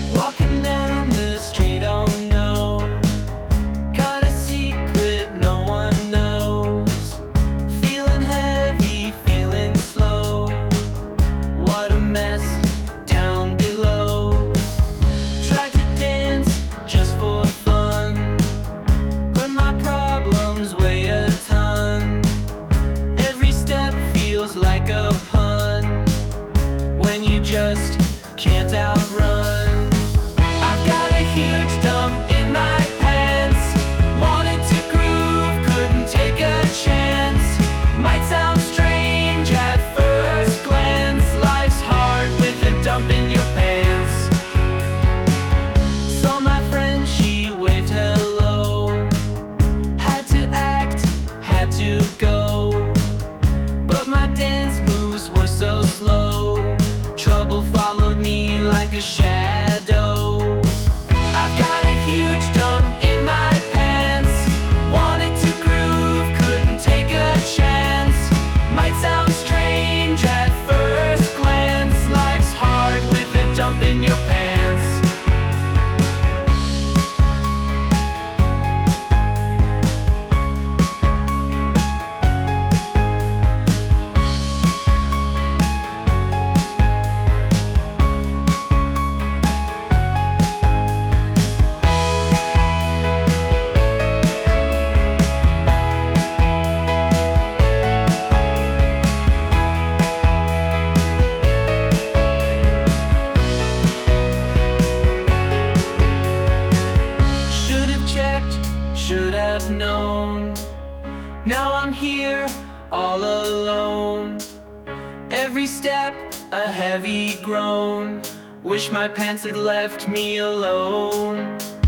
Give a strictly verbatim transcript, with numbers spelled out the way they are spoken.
Walking down the street, oh no, got a secret no one knows. Feeling heavy, feeling slow, what a mess down below. Tried to dance just for fun, but my problems weigh a ton. Every step feels like a pun when you just can't outrun. I've got a huge dump in my pants, wanted to groove, couldn't take a chance. Might sound strange at first glance, life's hard with a dump in your pants. Saw my friend, she waved hello, had to act, had to go, but my dance moves were so slow. Trouble followed me like a shadow. I've got a huge dump in my pants, wanted to groove, couldn't take a chance. Might sound strange at first glance, life's hard with a dump in your pants. Should have known. Now I'm here all alone. Every step a heavy groan. Wish my pants had left me alone.